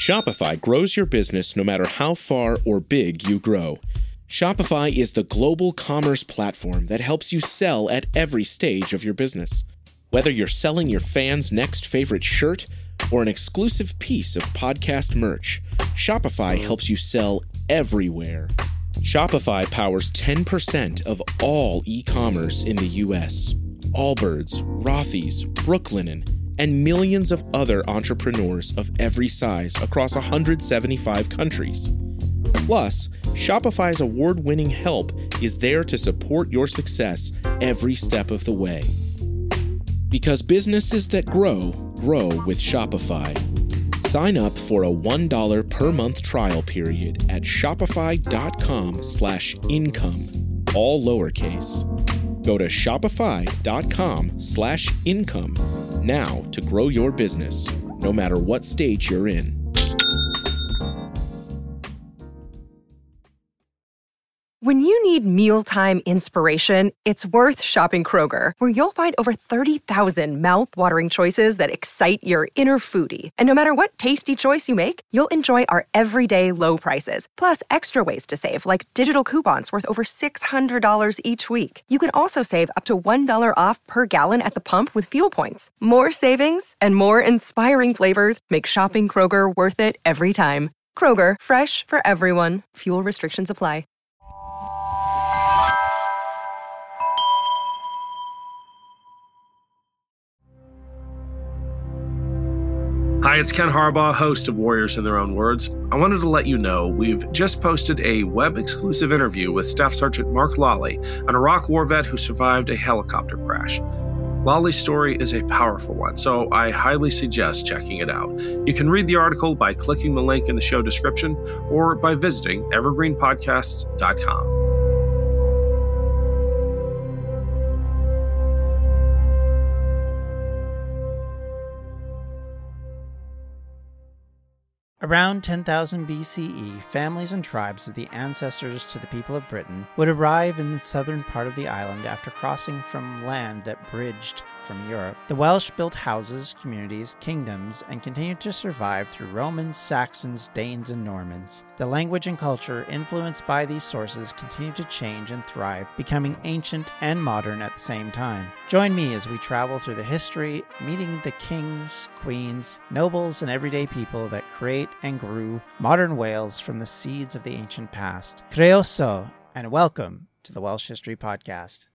Shopify grows your business no matter how far or big you grow. Shopify is the global commerce platform that helps you sell at every stage of your business. Whether you're selling your fans' next favorite shirt or an exclusive piece of podcast merch, Shopify helps you sell everywhere. Shopify powers 10% of all e-commerce in the U.S. Allbirds, Rothy's, Brooklinen, and millions of other entrepreneurs of every size across 175 countries. Plus, Shopify's award-winning help is there to support your success every step of the way. Because businesses that grow, grow with Shopify. Sign up for a $1 per month trial period at shopify.com/income, all lowercase. Go to shopify.com/income now to grow your business, no matter what stage you're in. When you need mealtime inspiration, it's worth shopping Kroger, where you'll find over 30,000 mouth-watering choices that excite your inner foodie. And no matter what tasty choice you make, you'll enjoy our everyday low prices, plus extra ways to save, like digital coupons worth over $600 each week. You can also save up to $1 off per gallon at the pump with fuel points. More savings and more inspiring flavors make shopping Kroger worth it every time. Kroger, fresh for everyone. Fuel restrictions apply. Hi, it's Ken Harbaugh, host of Warriors in Their Own Words. I wanted to let you know we've just posted a web-exclusive interview with Staff Sergeant Mark Lawley, an Iraq war vet who survived a helicopter crash. Lawley's story is a powerful one, so I highly suggest checking it out. You can read the article by clicking the link in the show description or by visiting evergreenpodcasts.com. Around 10,000 BCE, families and tribes of the ancestors to the people of Britain would arrive in the southern part of the island after crossing from land that bridged from Europe. The Welsh built houses, communities, kingdoms, and continued to survive through Romans, Saxons, Danes, and Normans. The language and culture influenced by these sources continued to change and thrive, becoming ancient and modern at the same time. Join me as we travel through the history, meeting the kings, queens, nobles, and everyday people that create and grew modern Wales from the seeds of the ancient past. Croeso, and welcome to the Welsh History Podcast.